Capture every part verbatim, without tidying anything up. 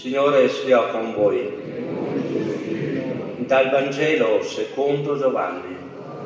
Signore sia con voi. Dal Vangelo secondo Giovanni.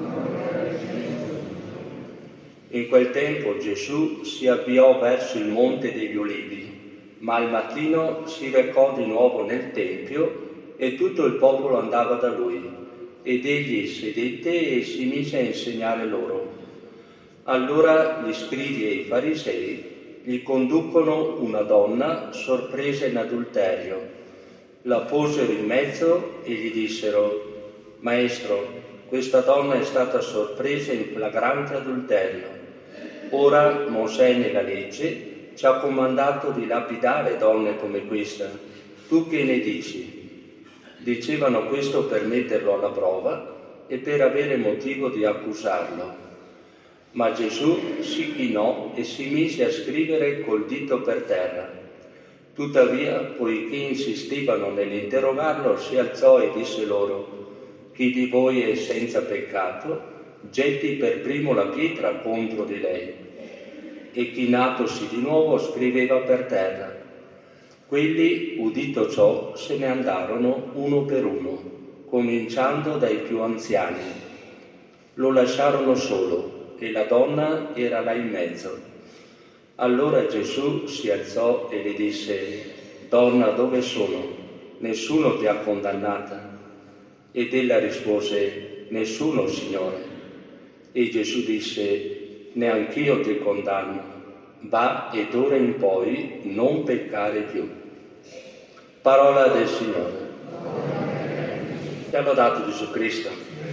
In quel tempo Gesù si avviò verso il Monte degli Ulivi, ma al mattino si recò di nuovo nel Tempio e tutto il popolo andava da lui, ed egli sedette e si mise a insegnare loro. Allora gli scribi e i farisei gli conducono una donna sorpresa in adulterio. La posero in mezzo e gli dissero: Maestro, questa donna è stata sorpresa in flagrante adulterio. Ora Mosè nella legge ci ha comandato di lapidare donne come questa. Tu che ne dici? Dicevano questo per metterlo alla prova e per avere motivo di accusarlo. Ma Gesù si chinò e si mise a scrivere col dito per terra. Tuttavia, poiché insistevano nell'interrogarlo, si alzò e disse loro: Chi di voi è senza peccato, getti per primo la pietra contro di lei. E chinatosi di nuovo scriveva per terra. Quelli, udito ciò, se ne andarono uno per uno, cominciando dai più anziani. Lo lasciarono solo e la donna era là in mezzo. Allora Gesù si alzò e le disse: Donna, dove sono? Nessuno ti ha condannata? Ed ella rispose: Nessuno, Signore. E Gesù disse: Neanch'io ti condanno. Va e d'ora in poi non peccare più. Parola del Signore. Ti ha lodato Gesù Cristo.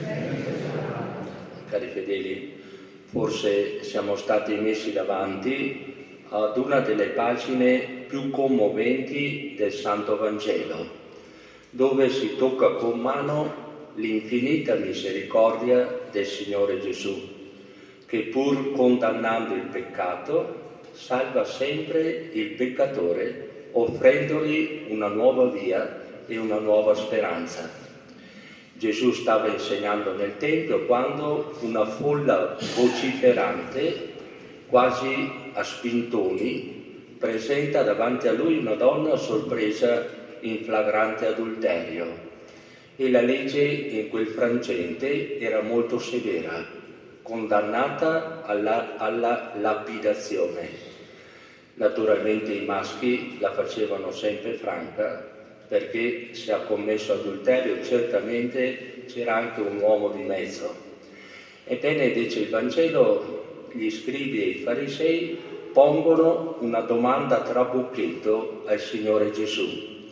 Cari fedeli, forse siamo stati messi davanti ad una delle pagine più commoventi del Santo Vangelo, dove si tocca con mano l'infinita misericordia del Signore Gesù, che pur condannando il peccato, salva sempre il peccatore, offrendogli una nuova via e una nuova speranza. Gesù stava insegnando nel Tempio quando una folla vociferante, quasi a spintoni, presenta davanti a lui una donna sorpresa in flagrante adulterio. E la legge in quel frangente era molto severa, condannata alla, alla lapidazione. Naturalmente i maschi la facevano sempre franca, perché se ha commesso adulterio certamente c'era anche un uomo di mezzo. Ebbene, dice il Vangelo, gli scribi e i farisei pongono una domanda a trabocchetto al Signore Gesù.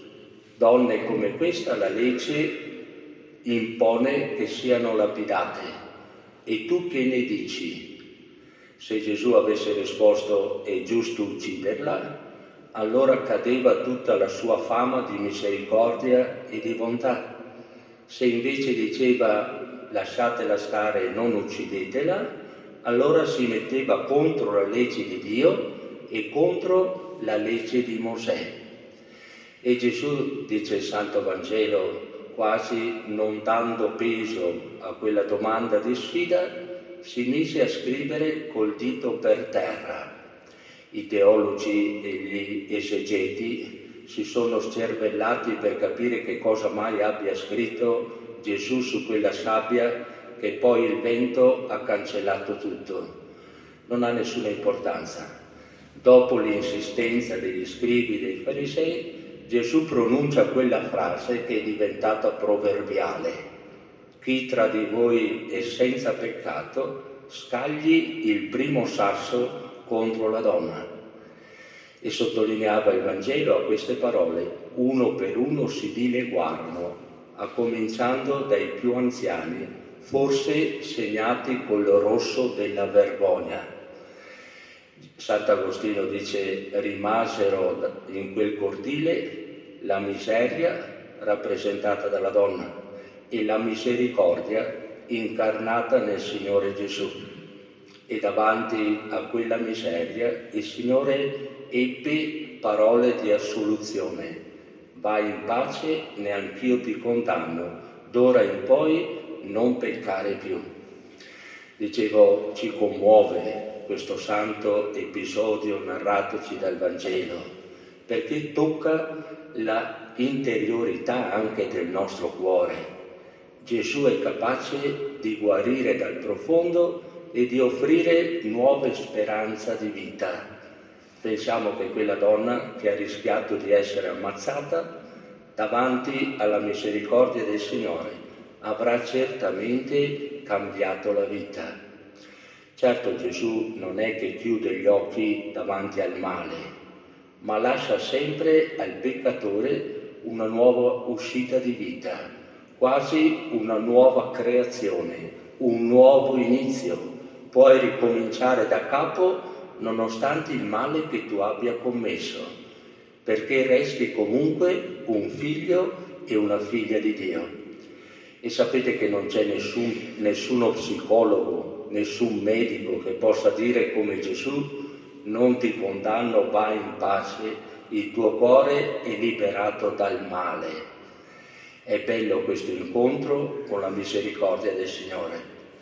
Donne come questa la legge impone che siano lapidate. E tu che ne dici? Se Gesù avesse risposto è giusto ucciderla, allora cadeva tutta la sua fama di misericordia e di bontà. Se invece diceva lasciatela stare e non uccidetela, allora si metteva contro la legge di Dio e contro la legge di Mosè. E Gesù, dice il Santo Vangelo, quasi non dando peso a quella domanda di sfida, si mise a scrivere col dito per terra. I teologi e gli esegeti si sono scervellati per capire che cosa mai abbia scritto Gesù su quella sabbia che poi il vento ha cancellato tutto. Non ha nessuna importanza. Dopo l'insistenza degli scribi e dei farisei, Gesù pronuncia quella frase che è diventata proverbiale: chi tra di voi è senza peccato, scagli il primo sasso contro la donna. E sottolineava il Vangelo a queste parole: uno per uno si dileguarono, a cominciando dai più anziani, forse segnati col rosso della vergogna. Sant'Agostino dice: rimasero in quel cortile la miseria rappresentata dalla donna e la misericordia incarnata nel Signore Gesù. E davanti a quella miseria il Signore ebbe parole di assoluzione: vai in pace, neanch'io ti condanno, d'ora in poi non peccare più. Dicevo, ci commuove questo santo episodio narratoci dal Vangelo, perché tocca la interiorità anche del nostro cuore. Gesù è capace di guarire dal profondo e di offrire nuove speranze di vita. Pensiamo che quella donna che ha rischiato di essere ammazzata davanti alla misericordia del Signore avrà certamente cambiato la vita. Certo, Gesù non è che chiude gli occhi davanti al male, ma lascia sempre al peccatore una nuova uscita di vita, quasi una nuova creazione, un nuovo inizio. Puoi ricominciare da capo nonostante il male che tu abbia commesso, perché resti comunque un figlio e una figlia di Dio. E sapete che non c'è nessun, nessuno psicologo, nessun medico che possa dire come Gesù: non ti condanno, vai in pace, il tuo cuore è liberato dal male. È bello questo incontro con la misericordia del Signore.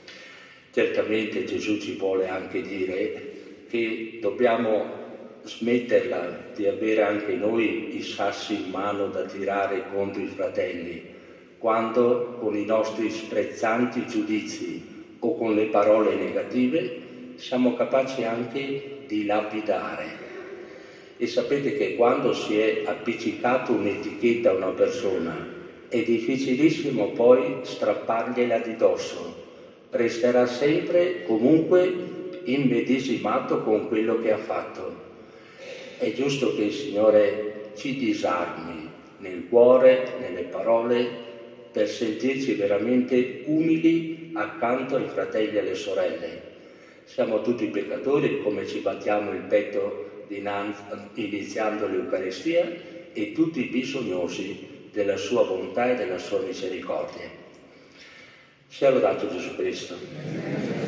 Certamente Gesù ci vuole anche dire che dobbiamo smetterla di avere anche noi i sassi in mano da tirare contro i fratelli, quando con i nostri sprezzanti giudizi o con le parole negative siamo capaci anche di lapidare. E sapete che quando si è appiccicato un'etichetta a una persona è difficilissimo poi strappargliela di dosso, resterà sempre comunque immedesimato con quello che ha fatto. È giusto che il Signore ci disarmi nel cuore, nelle parole, per sentirci veramente umili accanto ai fratelli e alle sorelle. Siamo tutti peccatori, come ci battiamo il petto dinanzi, iniziando l'Eucaristia, e tutti bisognosi della sua bontà e della sua misericordia. Sia lodato Gesù Cristo.